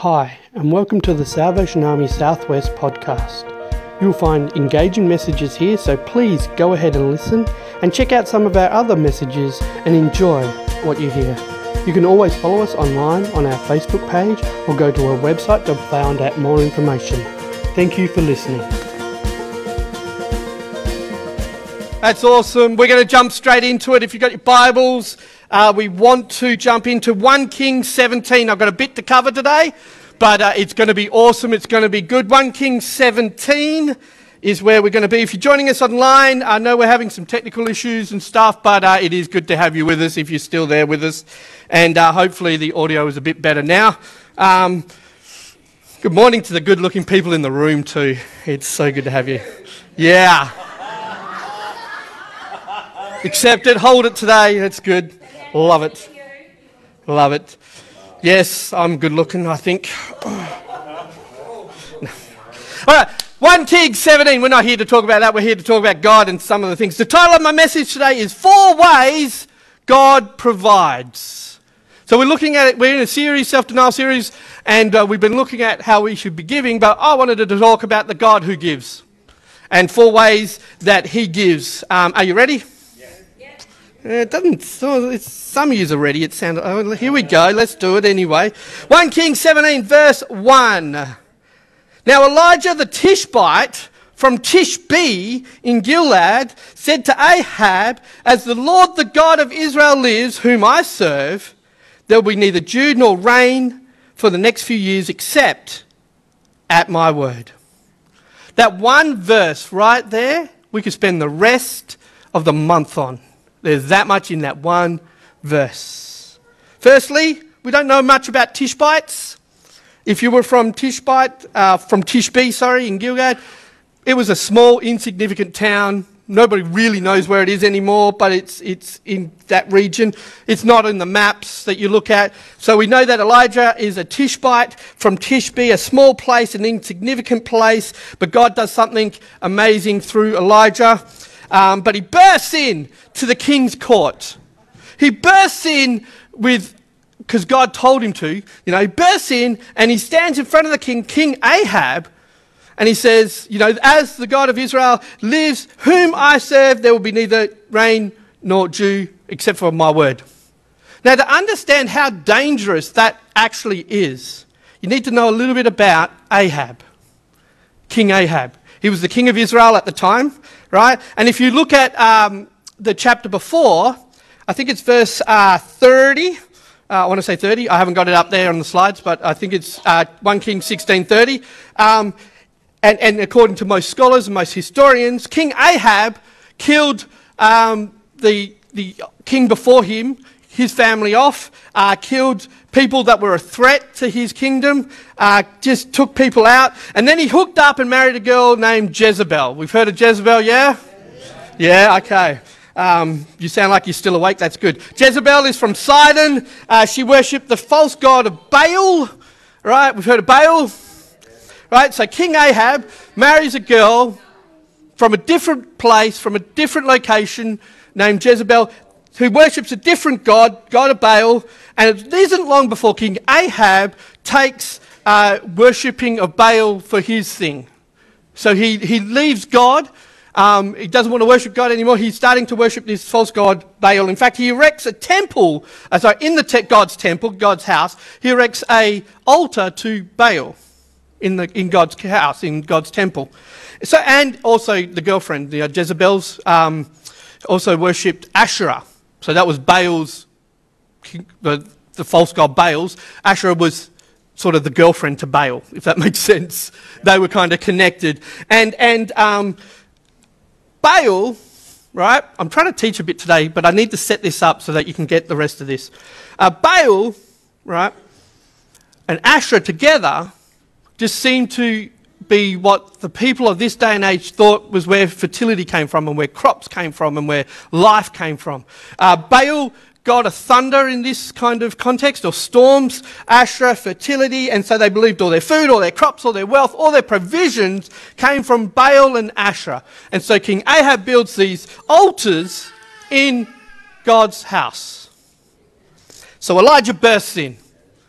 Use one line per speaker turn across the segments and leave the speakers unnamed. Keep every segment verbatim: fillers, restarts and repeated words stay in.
Hi, and welcome to the Salvation Army Southwest podcast. You'll find engaging messages here, so please go ahead and listen and check out some of our other messages and enjoy what you hear. You can always follow us online on our Facebook page or go to our website to find out more information. Thank you for listening.
That's awesome. We're going to jump straight into it. If you've got your Bibles, uh, we want to jump into First Kings seventeen. I've got a bit to cover today, but uh, it's going to be awesome. It's going to be good. First Kings seventeen is where we're going to be. If you're joining us online, I know we're having some technical issues and stuff, but uh, it is good to have you with us if you're still there with us. And uh, hopefully the audio is a bit better now. Um, good morning to the good-looking people in the room too. It's so good to have you. Yeah. Accept it, hold it today, that's good. Love it. Love it. Yes, I'm good looking, I think. All right, First Kings seventeen, we're not here to talk about that, we're here to talk about God and some of the things. The title of my message today is Four Ways God Provides. So we're looking at it, we're in a series, self-denial series, and uh, we've been looking at how we should be giving, but I wanted to talk about the God who gives and four ways that he gives. Um, are you ready? It doesn't, so it's, some of you are ready, it sounded, oh, here we go, let's do it anyway. First Kings seventeen verse one. Now Elijah the Tishbite from Tishbe in Gilead said to Ahab, as the Lord the God of Israel lives, whom I serve, there will be neither dew nor rain for the next few years except at my word. That one verse right there, we could spend the rest of the month on. There's that much in that one verse. Firstly, we don't know much about Tishbites. If you were from Tishbite, uh, from Tishbe, sorry, in Gilead, it was a small, insignificant town. Nobody really knows where it is anymore, but it's it's in that region. It's not in the maps that you look at. So we know that Elijah is a Tishbite from Tishbe, a small place, an insignificant place, but God does something amazing through Elijah. Um, but he bursts in to the king's court. He bursts in with, because God told him to, you know, he bursts in and he stands in front of the king, King Ahab, and he says, you know, as the God of Israel lives, whom I serve, there will be neither rain nor dew except for my word. Now, to understand how dangerous that actually is, you need to know a little bit about Ahab, King Ahab. He was the king of Israel at the time, right? And if you look at um, the chapter before, I think it's verse uh, thirty. Uh, I want to say thirty. I haven't got it up there on the slides, but I think it's uh, First Kings sixteen thirty. Um, and, and according to most scholars and most historians, King Ahab killed um, the the king before him, his family off, uh, killed people that were a threat to his kingdom, uh, just took people out. And then he hooked up and married a girl named Jezebel. We've heard of Jezebel, yeah? Yeah, okay. Um, you sound like you're still awake, that's good. Jezebel is from Sidon. Uh, she worshipped the false god of Baal, right? We've heard of Baal, right? So King Ahab marries a girl from a different place, from a different location, named Jezebel, who worships a different god, god of Baal, and it isn't long before King Ahab takes uh, worshipping of Baal for his thing. So he, he leaves God, um, he doesn't want to worship God anymore, he's starting to worship this false god Baal. In fact, he erects a temple, uh, sorry, in the te- God's temple, God's house, he erects a altar to Baal in the in God's house, in God's temple. So, and also the girlfriend, the uh, Jezebel's, um, also worshipped Asherah. So that was Baal's, the, the false god Baal's. Asherah was sort of the girlfriend to Baal, if that makes sense. They were kind of connected. And and um, Baal, right, I'm trying to teach a bit today, but I need to set this up so that you can get the rest of this. Uh, Baal, right, and Asherah together just seemed to be what the people of this day and age thought was where fertility came from and where crops came from and where life came from. Uh, Baal, god of thunder in this kind of context, or storms. Asherah, fertility, and so they believed all their food, all their crops, all their wealth, all their provisions came from Baal and Asherah. And so King Ahab builds these altars in God's house. So Elijah bursts in.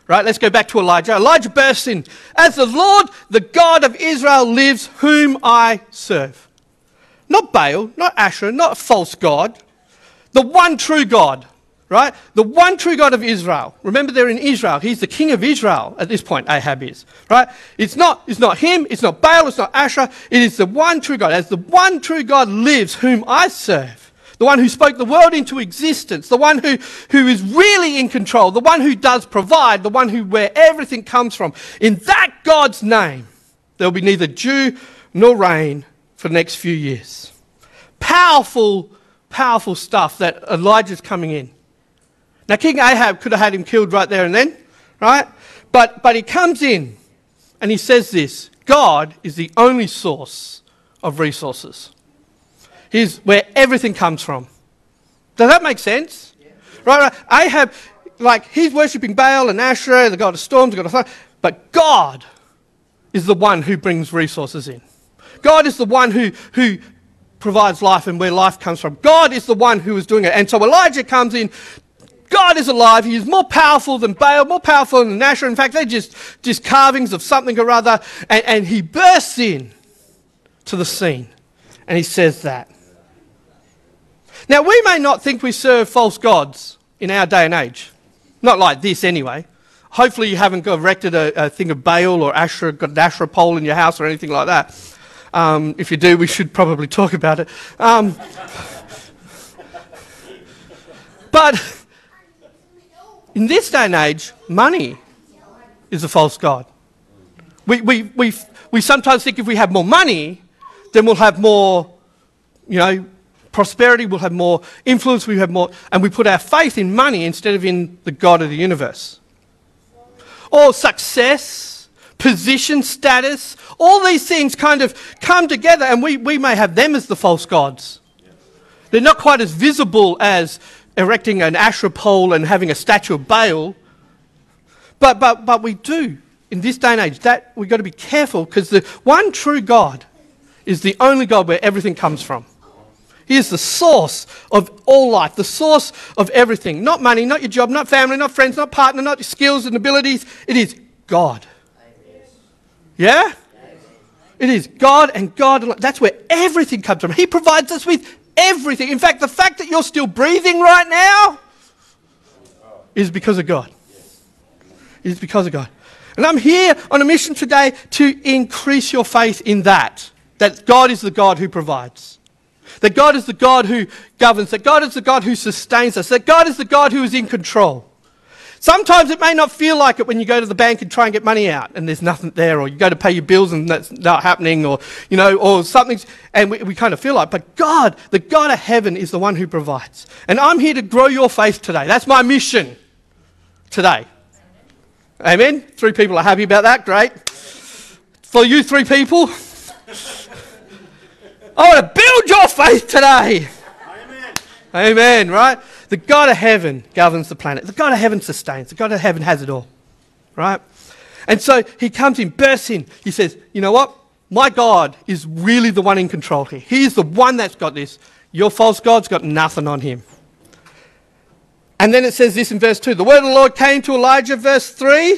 Right, let's go back to Elijah. Elijah bursts in. As the Lord, the God of Israel lives, whom I serve. Not Baal, not Asherah, not a false god. The one true God, right? The one true God of Israel. Remember, they're in Israel. He's the king of Israel at this point, Ahab is, right? It's not, it's not him, it's not Baal, it's not Asherah. It is the one true God. As the one true God lives, whom I serve. The one who spoke the world into existence, the one who, who is really in control, the one who does provide, the one who where everything comes from. In that God's name, there will be neither dew nor rain for the next few years. Powerful, powerful stuff that Elijah's coming in. Now, King Ahab could have had him killed right there and then, right? But, but he comes in and he says this: God is the only source of resources. He's where everything comes from. Does that make sense? Yeah. Right, right. Ahab, like, he's worshipping Baal and Asherah, the god of storms, the god of thunder. But God is the one who brings resources in. God is the one who, who provides life and where life comes from. God is the one who is doing it. And so Elijah comes in. God is alive. He is more powerful than Baal, more powerful than Asherah. In fact, they're just, just carvings of something or other. And, and he bursts in to the scene. And he says that. Now, we may not think we serve false gods in our day and age. Not like this, anyway. Hopefully you haven't got erected a, a thing of Baal or Asherah, got an Asherah pole in your house or anything like that. Um, if you do, we should probably talk about it. Um, but in this day and age, money is a false god. We, we, we, we sometimes think if we have more money, then we'll have more, you know, prosperity, we'll have more influence, we have more, and we put our faith in money instead of in the God of the universe. Or success, position, status, all these things kind of come together, and we, we may have them as the false gods. They're not quite as visible as erecting an Asherah pole and having a statue of Baal, but, but, but we do, in this day and age, that we've got to be careful, because the one true God is the only God where everything comes from. He is the source of all life, the source of everything. Not money, not your job, not family, not friends, not partner, not your skills and abilities. It is God. Yeah? It is God and God alone. That's where everything comes from. He provides us with everything. In fact, the fact that you're still breathing right now is because of God. It is because of God. And I'm here on a mission today to increase your faith in that. That God is the God who provides. That God is the God who governs. That God is the God who sustains us. That God is the God who is in control. Sometimes it may not feel like it when you go to the bank and try and get money out and there's nothing there, or you go to pay your bills and that's not happening, or, you know, or something, and we, we kind of feel like, but God, the God of heaven, is the one who provides. And I'm here to grow your faith today. That's my mission today. Amen? Three people are happy about that. Great. For you three people, I want to build your faith today. Amen. Amen, right? The God of heaven governs the planet. The God of heaven sustains. The God of heaven has it all, right? And so he comes in, bursts in. He says, you know what? My God is really the one in control here. He is the one that's got this. Your false God's got nothing on him. And then it says this in verse two. The word of the Lord came to Elijah, verse three.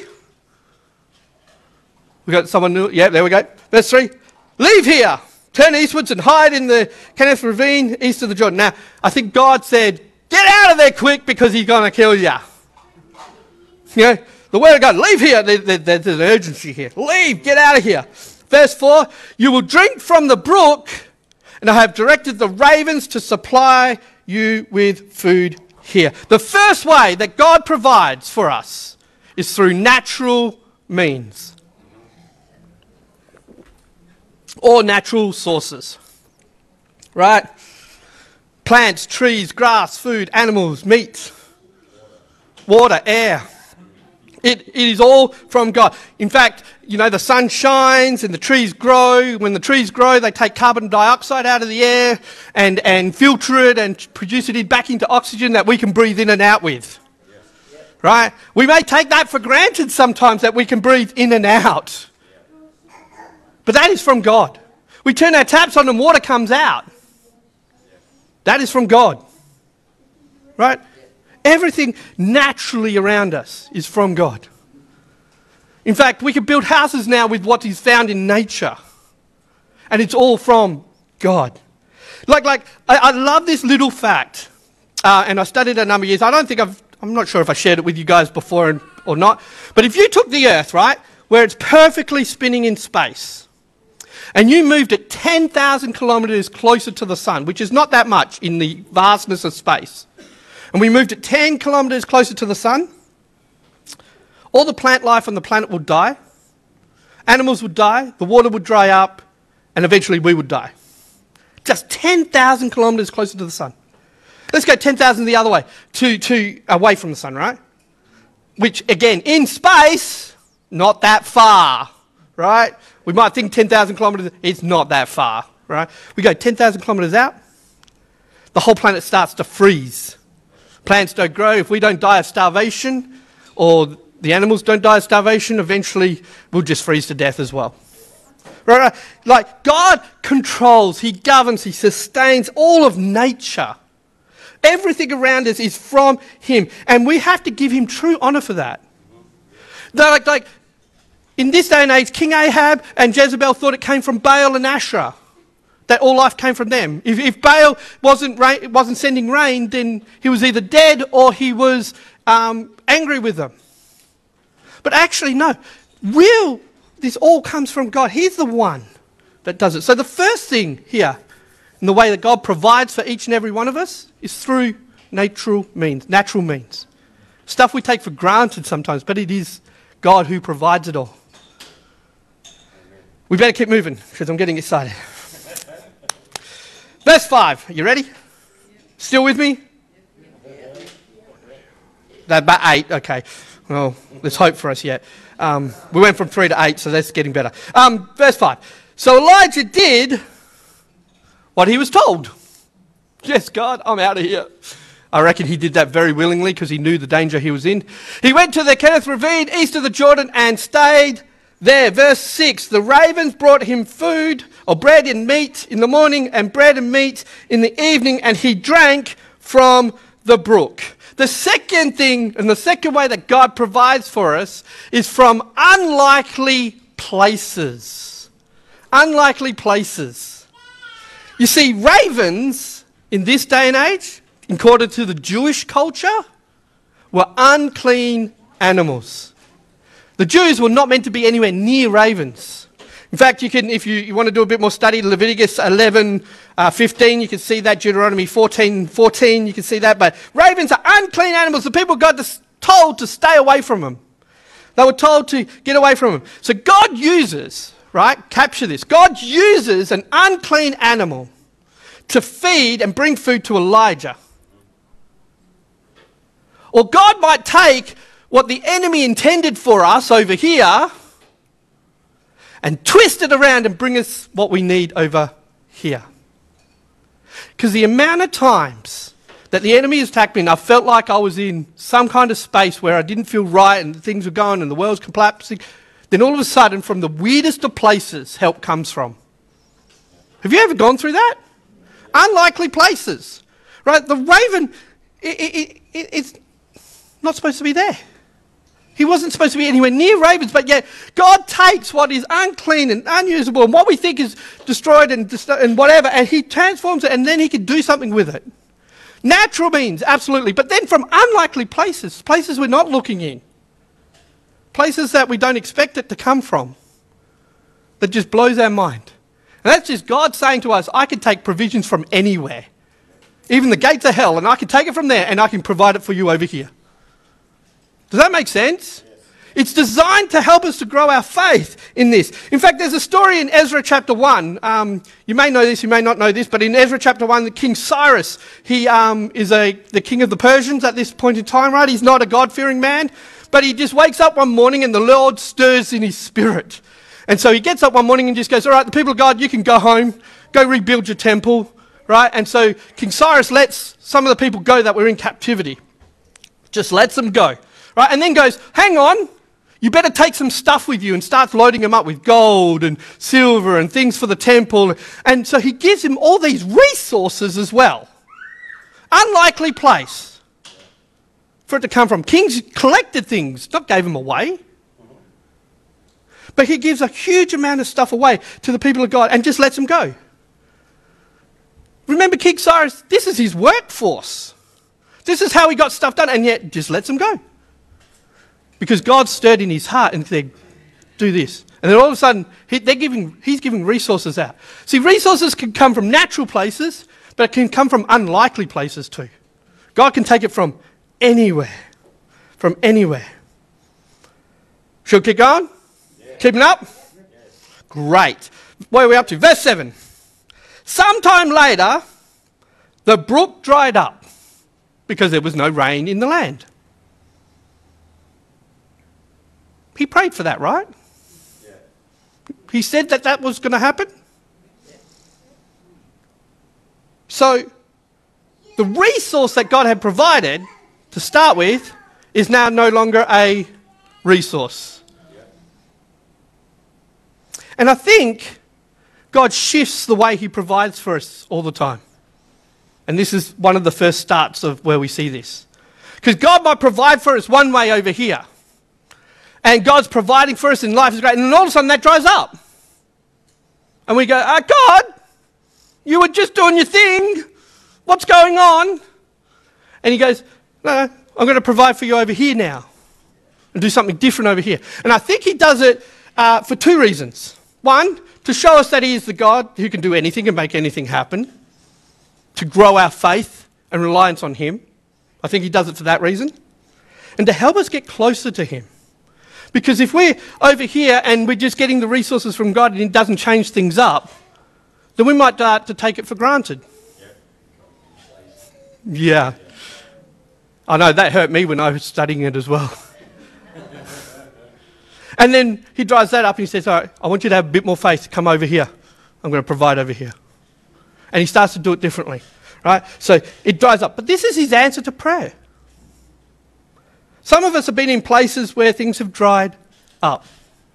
We got someone new. Yeah, there we go. Verse three. Leave here. Turn eastwards and hide in the Kenneth ravine east of the Jordan. Now, I think God said, get out of there quick because he's going to kill you. You know, the word of God, leave here. There, there, there's an urgency here. Leave, get out of here. Verse four, you will drink from the brook, and I have directed the ravens to supply you with food here. The first way that God provides for us is through natural means. Or natural sources, right? Plants, trees, grass, food, animals, meat, water, air. It, it is all from God. In fact, you know, the sun shines and the trees grow. When the trees grow, they take carbon dioxide out of the air and, and filter it and produce it back into oxygen that we can breathe in and out with. Right? We may take that for granted sometimes, that we can breathe in and out. But that is from God. We turn our taps on and water comes out. That is from God. Right? Everything naturally around us is from God. In fact, we can build houses now with what is found in nature. And it's all from God. Like, like I, I love this little fact. Uh, and I studied it a number of years. I don't think I've, I'm not sure if I shared it with you guys before and, or not. But if you took the Earth, right, where it's perfectly spinning in space, and you moved it ten thousand kilometres closer to the sun, which is not that much in the vastness of space, and we moved it ten kilometres closer to the sun, all the plant life on the planet would die, animals would die, the water would dry up, and eventually we would die. Just ten thousand kilometres closer to the sun. Let's go ten thousand the other way, to, to away from the sun, right? Which, again, in space, not that far, right? We might think ten thousand kilometres, it's not that far, right? We go ten thousand kilometres out, the whole planet starts to freeze. Plants don't grow. If we don't die of starvation, or the animals don't die of starvation, eventually we'll just freeze to death as well. Right, right? Like, God controls, He governs, He sustains all of nature. Everything around us is from Him, and we have to give Him true honour for that. They're like, like, in this day and age, King Ahab and Jezebel thought it came from Baal and Asherah, that all life came from them. If, if Baal wasn't rain, wasn't sending rain, then he was either dead or he was um, angry with them. But actually, no. Real, this all comes from God. He's the one that does it. So the first thing here, in the way that God provides for each and every one of us, is through natural means, natural means. Stuff we take for granted sometimes, but it is God who provides it all. We better keep moving, because I'm getting excited. Verse five, you ready? Still with me? That about eight, okay. Well, there's hope for us yet. Um, we went from three to eight, so that's getting better. Um, verse five. So Elijah did what he was told. Yes, God, I'm out of here. I reckon he did that very willingly because he knew the danger he was in. He went to the Kenneth ravine east of the Jordan and stayed there. Verse six. The ravens brought him food, or bread and meat in the morning, and bread and meat in the evening, and he drank from the brook. The second thing, and the second way that God provides for us, is from unlikely places. Unlikely places. You see, ravens in this day and age, according to the Jewish culture, were unclean animals. The Jews were not meant to be anywhere near ravens. In fact, you can, if you, you want to do a bit more study, Leviticus eleven, uh, fifteen, you can see that. Deuteronomy fourteen, fourteen, you can see that. But ravens are unclean animals. The people got to, told to stay away from them. They were told to get away from them. So God uses, right, capture this, God uses an unclean animal to feed and bring food to Elijah. Or God might take what the enemy intended for us over here and twist it around and bring us what we need over here. Because the amount of times that the enemy has attacked me and I felt like I was in some kind of space where I didn't feel right and things were going and the world's collapsing, then all of a sudden, from the weirdest of places, help comes from. Have you ever gone through that? Unlikely places. Right? The raven, it, it, it, it's not supposed to be there. He wasn't supposed to be anywhere near ravens, but yet God takes what is unclean and unusable and what we think is destroyed and, dist- and whatever, and He transforms it, and then He can do something with it. Natural means, absolutely, but then from unlikely places, places we're not looking in, places that we don't expect it to come from, that just blows our mind. And that's just God saying to us, I can take provisions from anywhere, even the gates of hell, and I can take it from there, and I can provide it for you over here. Does that make sense? Yes. It's designed to help us to grow our faith in this. In fact, there's a story in Ezra chapter one. Um, you may know this, you may not know this, but in Ezra chapter one, the King Cyrus, he um, is a the king of the Persians at this point in time, right? He's not a God-fearing man, but he just wakes up one morning and the Lord stirs in his spirit. And so he gets up one morning and just goes, all right, the people of God, you can go home, go rebuild your temple, right? And so King Cyrus lets some of the people go that were in captivity. Just lets them go. Right, and then goes, hang on, you better take some stuff with you, and starts loading them up with gold and silver and things for the temple. And so he gives him all these resources as well. Unlikely place for it to come from. Kings collected things, not gave them away. But he gives a huge amount of stuff away to the people of God and just lets them go. Remember King Cyrus, this is his workforce. This is how he got stuff done, and yet just lets them go. Because God stirred in his heart and said, do this. And then all of a sudden, he, they're giving, he's giving resources out. See, resources can come from natural places, but it can come from unlikely places too. God can take it from anywhere. From anywhere. Shall we keep going? Yeah. Keeping up? Yes. Great. Where are we up to? Verse seven. Sometime later, the brook dried up because there was no rain in the land. He prayed for that, right? Yeah. He said that that was going to happen. Yeah. So, the resource that God had provided to start with is now no longer a resource. Yeah. And I think God shifts the way he provides for us all the time. And this is one of the first starts of where we see this. Because God might provide for us one way over here. And God's providing for us in life is great. And then all of a sudden that dries up. And we go, oh, God, you were just doing your thing. What's going on? And he goes, no, I'm going to provide for you over here now. And do something different over here. And I think he does it uh, for two reasons. One, to show us that he is the God who can do anything and make anything happen. To grow our faith and reliance on him. I think he does it for that reason. And to help us get closer to him. Because if we're over here and we're just getting the resources from God and it doesn't change things up, then we might start to take it for granted. Yeah. I know, that hurt me when I was studying it as well. And then he dries that up and he says, all right, I want you to have a bit more faith. Come over here. I'm going to provide over here. And he starts to do it differently, right? So it dries up. But this is his answer to prayer. Some of us have been in places where things have dried up.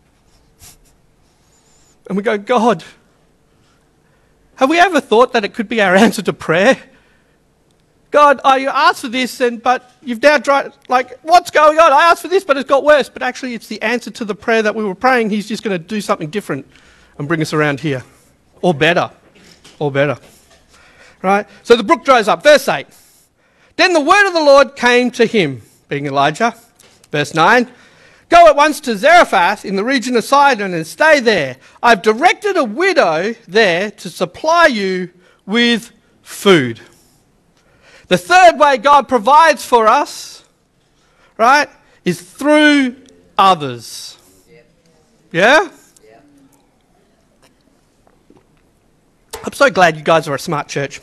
And we go, God, have we ever thought that it could be our answer to prayer? God, I asked for this, and but you've now dried, like, what's going on? I asked for this, but it's got worse. But actually, it's the answer to the prayer that we were praying. He's just going to do something different and bring us around here. Or better. Or better. Right? So the brook dries up. Verse eight. Then the word of the Lord came to him, being Elijah. Verse nine. Go at once to Zarephath in the region of Sidon and stay there. I've directed a widow there to supply you with food. The third way God provides for us, right, is through others. Yeah? I'm so glad you guys are a smart church.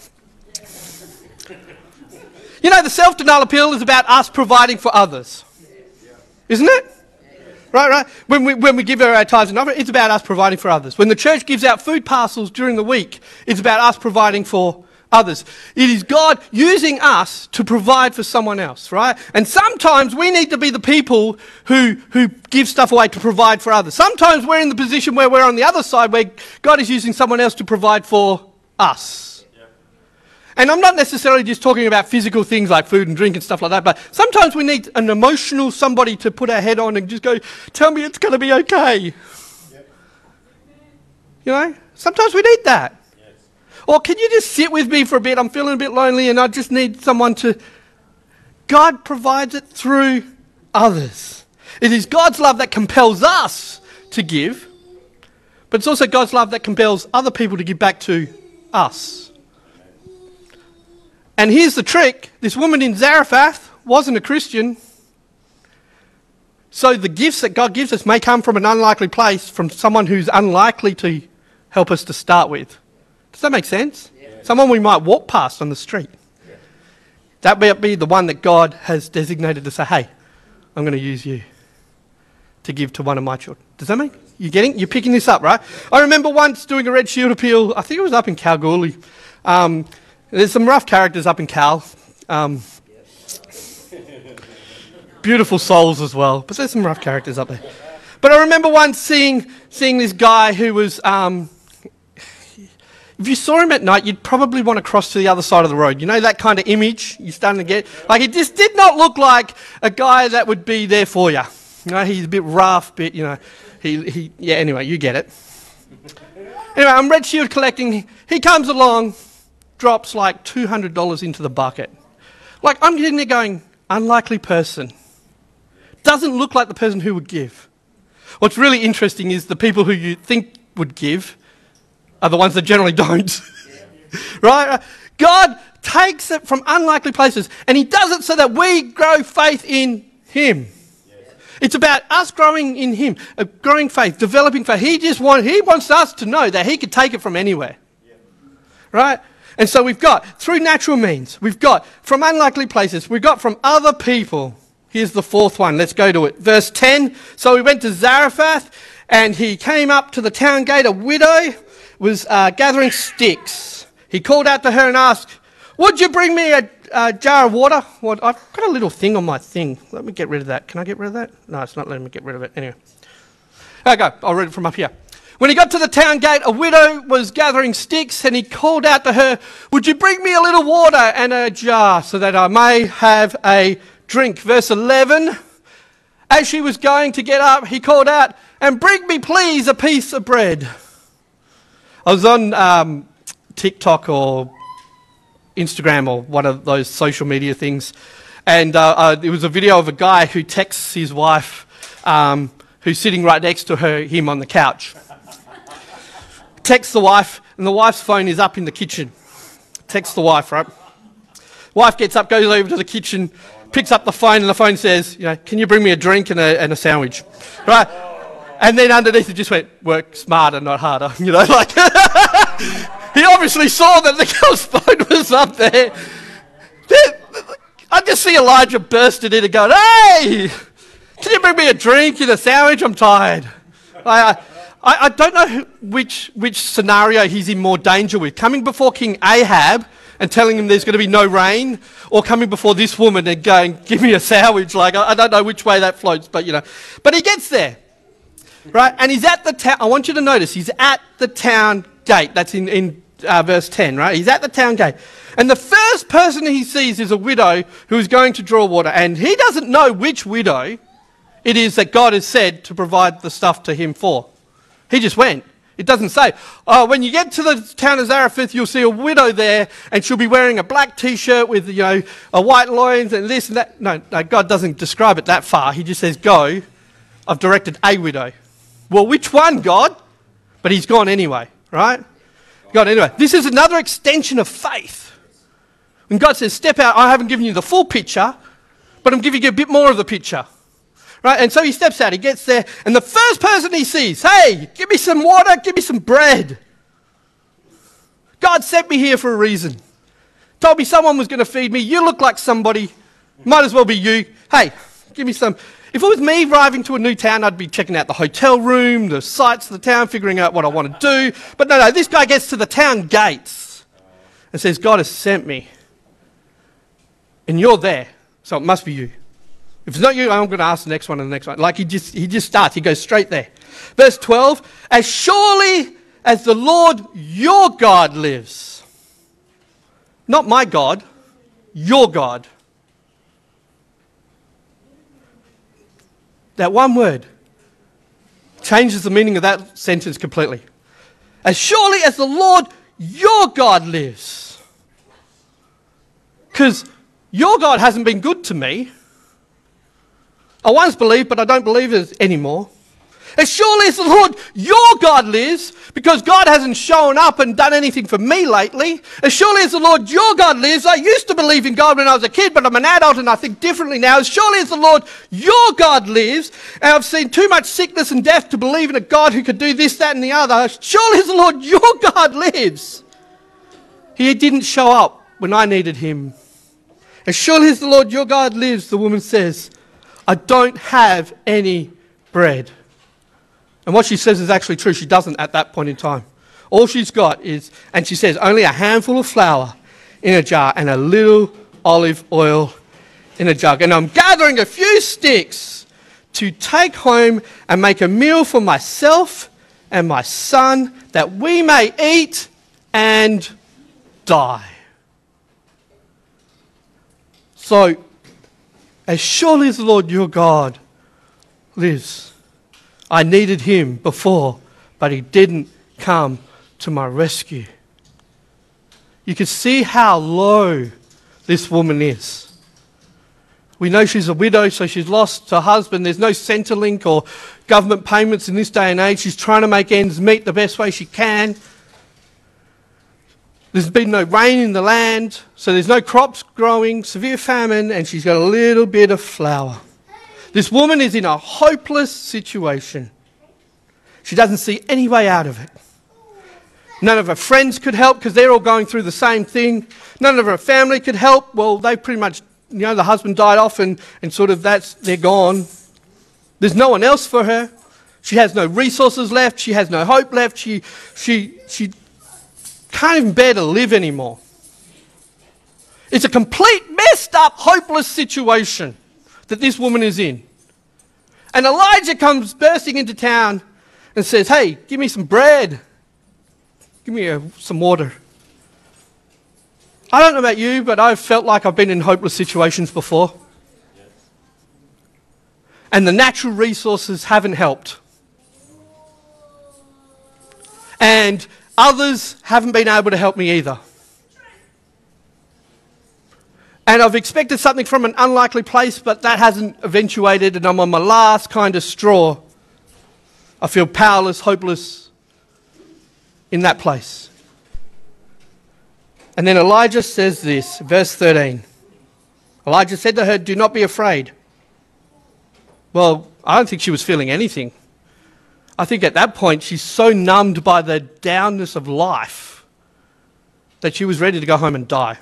You know, the self-denial appeal is about us providing for others. Isn't it? Right, right. When we when we give our tithes and offering, it's about us providing for others. When the church gives out food parcels during the week, it's about us providing for others. It is God using us to provide for someone else, right? And sometimes we need to be the people who who give stuff away to provide for others. Sometimes we're in the position where we're on the other side, where God is using someone else to provide for us. Yeah. And I'm not necessarily just talking about physical things like food and drink and stuff like that, but sometimes we need an emotional somebody to put our head on and just go, tell me it's going to be okay. Yeah. You know, sometimes we need that. Or can you just sit with me for a bit? I'm feeling a bit lonely and I just need someone to... God provides it through others. It is God's love that compels us to give, but it's also God's love that compels other people to give back to us. And here's the trick. This woman in Zarephath wasn't a Christian. So the gifts that God gives us may come from an unlikely place, from someone who's unlikely to help us to start with. Does that make sense? Yeah. Someone we might walk past on the street. Yeah. That might be the one that God has designated to say, hey, I'm going to use you to give to one of my children. Does that make you getting? You're picking this up, right? I remember once doing a Red Shield appeal. I think it was up in Kalgoorlie. Um, there's some rough characters up in Cal. Um, beautiful souls as well, but there's some rough characters up there. But I remember once seeing seeing this guy who was... Um, If you saw him at night, you'd probably want to cross to the other side of the road. You know that kind of image you're starting to get? Like, it just did not look like a guy that would be there for you, You know, he's a bit rough, bit, you know, he, he yeah, anyway, you get it. Anyway, I'm Red Shield collecting. He comes along, drops like two hundred dollars into the bucket. Like, I'm getting there going, unlikely person. Doesn't look like the person who would give. What's really interesting is the people who you think would give are the ones that generally don't. Right? God takes it from unlikely places, and he does it so that we grow faith in him. It's about us growing in him, uh, growing faith, developing faith. He just want, he wants us to know that he could take it from anywhere. Right? And so we've got, through natural means, we've got from unlikely places, we've got from other people. Here's the fourth one. Let's go to it. Verse ten. So we went to Zarephath, and he came up to the town gate. A widow was uh, gathering sticks. He called out to her and asked, would you bring me a, a jar of water? Well, I've got a little thing on my thing. Let me get rid of that. Can I get rid of that? No, it's not letting me get rid of it. Anyway. Okay, I'll read it from up here. When he got to the town gate, a widow was gathering sticks, and he called out to her, would you bring me a little water and a jar so that I may have a drink? Verse eleven. As she was going to get up, he called out, and bring me please a piece of bread. I was on um, TikTok or Instagram or one of those social media things, and uh, uh, there was a video of a guy who texts his wife, um, who's sitting right next to her, him on the couch. Texts the wife, and the wife's phone is up in the kitchen. Texts the wife, right? Wife gets up, goes over to the kitchen, picks up the phone, and the phone says, you know, can you bring me a drink and a, and a sandwich? Right? And then underneath it just went, work smarter, not harder. You know, like... He obviously saw that the girl's phone was up there. I just see Elijah bursting in and going, hey, can you bring me a drink and a sandwich? I'm tired. I, I, I don't know who, which, which scenario he's in more danger with. Coming before King Ahab and telling him there's going to be no rain, or coming before this woman and going, give me a sandwich. Like, I, I don't know which way that floats, but you know. But he gets there, right? And he's at the town. I want you to notice, he's at the town gate. That's in... in Uh, verse ten, right? He's at the town gate. And the first person he sees is a widow who is going to draw water. And he doesn't know which widow it is that God has said to provide the stuff to him for. He just went. It doesn't say, oh, when you get to the town of Zarephath, you'll see a widow there, and she'll be wearing a black T-shirt with, you know, a white loins and this and that. No, no, God doesn't describe it that far. He just says, go. I've directed a widow. Well, which one, God? But he's gone anyway, right? God, anyway, this is another extension of faith. When God says, step out, I haven't given you the full picture, but I'm giving you a bit more of the picture. Right? And so he steps out, he gets there, and the first person he sees, hey, give me some water, give me some bread. God sent me here for a reason. Told me someone was going to feed me. You look like somebody. Might as well be you. Hey, give me some. If it was me arriving to a new town, I'd be checking out the hotel room, the sights of the town, figuring out what I want to do. But no, no, this guy gets to the town gates and says, God has sent me. And you're there, so it must be you. If it's not you, I'm going to ask the next one and the next one. Like he just, he just starts, he goes straight there. Verse twelve, as surely as the Lord your God lives. Not my God, your God. That one word changes the meaning of that sentence completely. As surely as the Lord your God lives. Because your God hasn't been good to me. I once believed, but I don't believe it anymore. As surely as the Lord your God lives, because God hasn't shown up and done anything for me lately. As surely as the Lord your God lives, I used to believe in God when I was a kid, but I'm an adult and I think differently now. As surely as the Lord your God lives, and I've seen too much sickness and death to believe in a God who could do this, that and the other. As surely as the Lord your God lives, he didn't show up when I needed him. As surely as the Lord your God lives, the woman says, I don't have any bread. And what she says is actually true. She doesn't at that point in time. All she's got is, and she says, only a handful of flour in a jar and a little olive oil in a jug. And I'm gathering a few sticks to take home and make a meal for myself and my son that we may eat and die. So, as surely as the Lord your God Liz, I needed him before, but he didn't come to my rescue. You can see how low this woman is. We know she's a widow, so she's lost her husband. There's no Centrelink or government payments in this day and age. She's trying to make ends meet the best way she can. There's been no rain in the land, so there's no crops growing, severe famine, and she's got a little bit of flour. This woman is in a hopeless situation. She doesn't see any way out of it. None of her friends could help because they're all going through the same thing. None of her family could help. Well, they pretty much, you know, the husband died off and, and sort of that's, they're gone. There's no one else for her. She has no resources left. She has no hope left. She, she, she can't even bear to live anymore. It's a complete messed up, hopeless situation that this woman is in. And Elijah comes bursting into town and says, hey, give me some bread. Give me a, some water. I don't know about you, but I've felt like I've been in hopeless situations before. Yes. And the natural resources haven't helped. And others haven't been able to help me either. And I've expected something from an unlikely place, but that hasn't eventuated, and I'm on my last kind of straw. I feel powerless, hopeless in that place. And then Elijah says this, verse thirteen. Elijah said to her, do not be afraid. Well, I don't think she was feeling anything. I think at that point she's so numbed by the downness of life that she was ready to go home and die.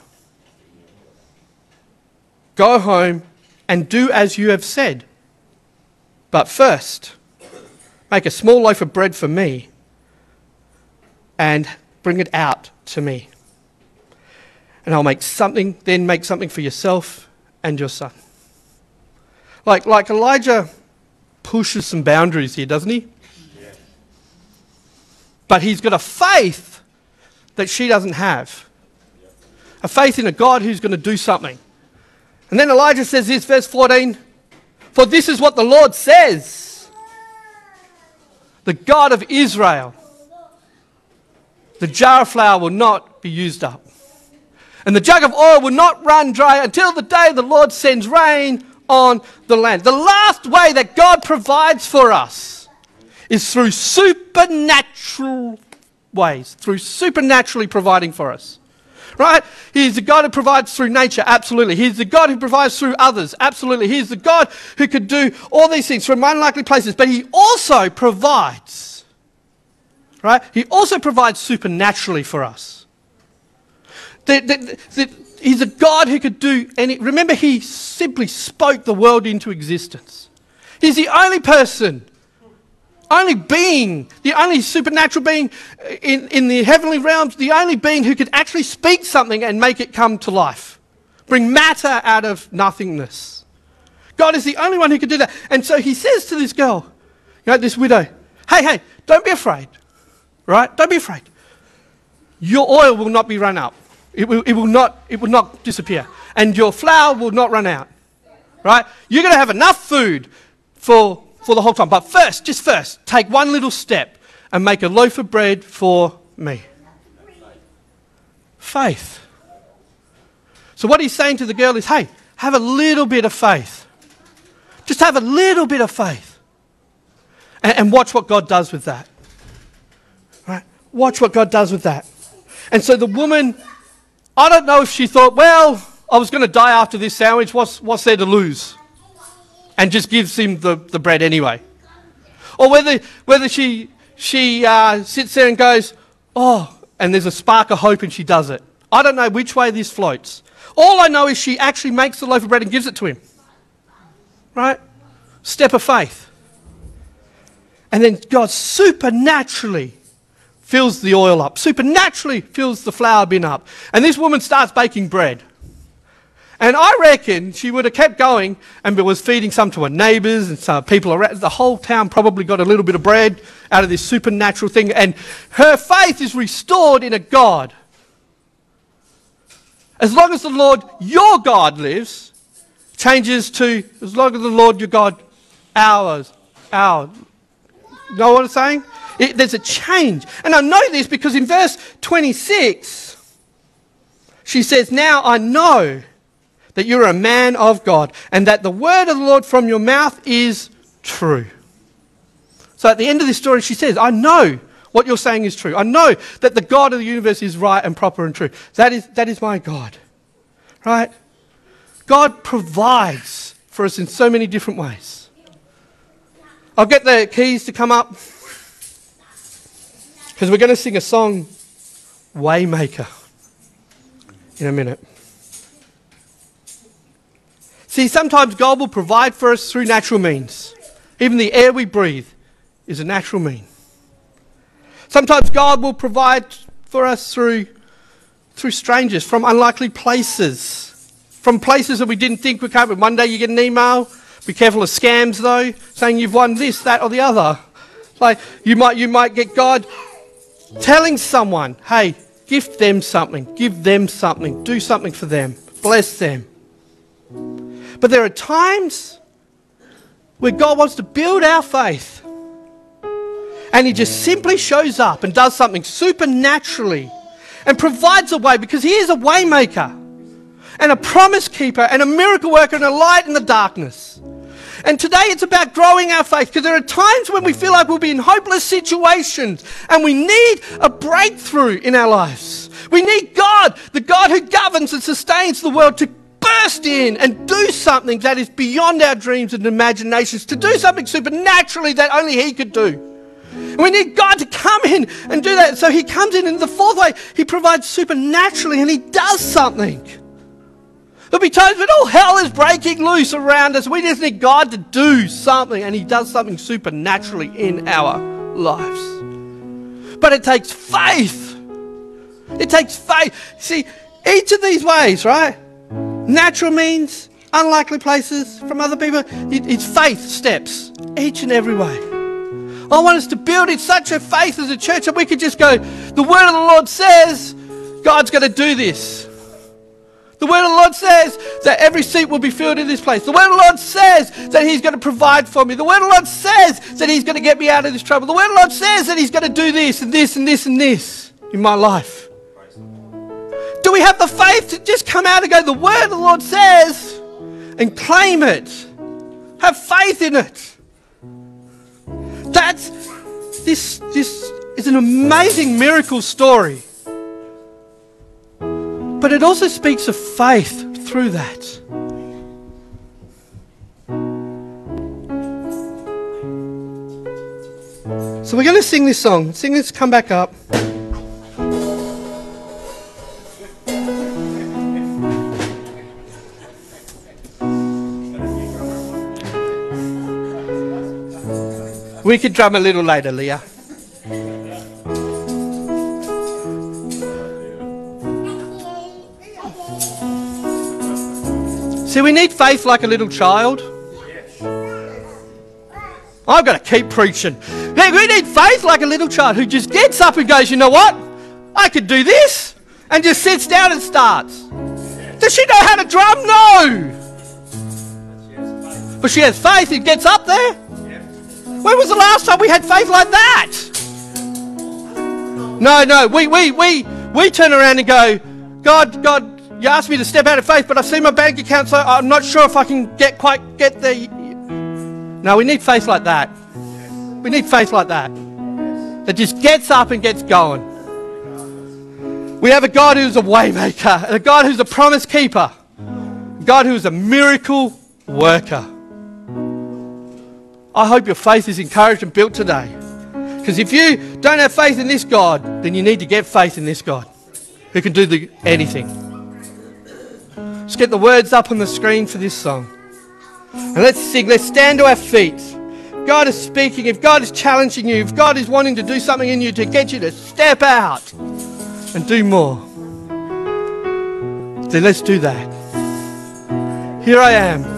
Go home and do as you have said. But first, make a small loaf of bread for me and bring it out to me. And I'll make something, then make something for yourself and your son. Like, like Elijah pushes some boundaries here, doesn't he? Yeah. But he's got a faith that she doesn't have. Yeah. A faith in a God who's going to do something. And then Elijah says this, verse fourteen, for this is what the Lord says, the God of Israel. The jar of flour will not be used up, and the jug of oil will not run dry until the day the Lord sends rain on the land. The last way that God provides for us is through supernatural ways, through supernaturally providing for us. Right? He's the God who provides through nature, absolutely. He's the God who provides through others, absolutely. He's the God who could do all these things from unlikely places, but he also provides. Right? He also provides supernaturally for us. The, the, the, he's a God who could do any... Remember, he simply spoke the world into existence. He's the only person, only being, the only supernatural being in, in the heavenly realms, the only being who could actually speak something and make it come to life. Bring matter out of nothingness. God is the only one who could do that. And so he says to this girl, you know, this widow, hey, hey, don't be afraid. Right? Don't be afraid. Your oil will not be run out. It will, it will not, it will not disappear. And your flour will not run out. Right? You're going to have enough food for, for the whole time. But first, just first, take one little step and make a loaf of bread for me. Faith. So what he's saying to the girl is, hey, have a little bit of faith. Just have a little bit of faith. And, and watch what God does with that. Right? Watch what God does with that. And so the woman, I don't know if she thought, well, I was going to die after this sandwich. What's, what's there to lose? And just gives him the, the bread anyway. Or whether whether she she uh, sits there and goes, oh, and there's a spark of hope and she does it. I don't know which way this floats. All I know is she actually makes the loaf of bread and gives it to him. Right? Step of faith. And then God supernaturally fills the oil up, supernaturally fills the flour bin up. And this woman starts baking bread. And I reckon she would have kept going and was feeding some to her neighbours and some people around. The whole town probably got a little bit of bread out of this supernatural thing. And her faith is restored in a God. As long as the Lord, your God, lives, changes to, as long as the Lord, your God, ours, our, know what I'm saying? It, there's a change. And I know this because in verse twenty-six, she says, now I know that you're a man of God and that the word of the Lord from your mouth is true. So at the end of this story, she says, I know what you're saying is true. I know that the God of the universe is right and proper and true. That is, that is my God. Right? God provides for us in so many different ways. I'll get the keys to come up because we're going to sing a song, Waymaker, in a minute. See, sometimes God will provide for us through natural means. Even the air we breathe is a natural mean. Sometimes God will provide for us through, through strangers, from unlikely places, from places that we didn't think would come. One day you get an email. Be careful of scams, though, saying you've won this, that, or the other. Like you might, you might get God telling someone, hey, gift them something, give them something, do something for them, bless them. But there are times where God wants to build our faith and he just simply shows up and does something supernaturally and provides a way because he is a way maker and a promise keeper and a miracle worker and a light in the darkness. And today it's about growing our faith because there are times when we feel like we'll be in hopeless situations and we need a breakthrough in our lives. We need God, the God who governs and sustains the world, to burst in and do something that is beyond our dreams and imaginations, to do something supernaturally that only he could do. And we need God to come in and do that. So he comes in, and the fourth way, he provides supernaturally and he does something. There'll be times when all hell is breaking loose around us. We just need God to do something, and he does something supernaturally in our lives. But it takes faith. It takes faith. See, each of these ways, right? Natural means, unlikely places from other people. It's faith steps, each and every way. I want us to build in such a faith as a church that we could just go, the word of the Lord says God's going to do this. The word of the Lord says that every seat will be filled in this place. The word of the Lord says that he's going to provide for me. The word of the Lord says that he's going to get me out of this trouble. The word of the Lord says that he's going to do this and this and this and this in my life. Do we have the faith to just come out and go, the word of the Lord says, and claim it? Have faith in it. That's, this, this is an amazing miracle story. But it also speaks of faith through that. So we're going to sing this song. Sing this, come back up. We could drum a little later, Leah. See, we need faith like a little child. I've got to keep preaching. We need faith like a little child who just gets up and goes, you know what? I could do this. And just sits down and starts. Does she know how to drum? No. But she has faith and gets up there. When was the last time we had faith like that? No, no. We, we, we, we turn around and go, God, God, you asked me to step out of faith, but I've seen my bank account, so I'm not sure if I can get quite get there. No, we need faith like that. We need faith like that. That just gets up and gets going. We have a God who's a way maker, a God who's a promise keeper, a God who's a miracle worker. I hope your faith is encouraged and built today. Because if you don't have faith in this God, then you need to get faith in this God who can do the, anything. Let's get the words up on the screen for this song. And let's sing. Let's stand to our feet. If God is speaking, if God is challenging you, if God is wanting to do something in you to get you to step out and do more, then let's do that. Here I am.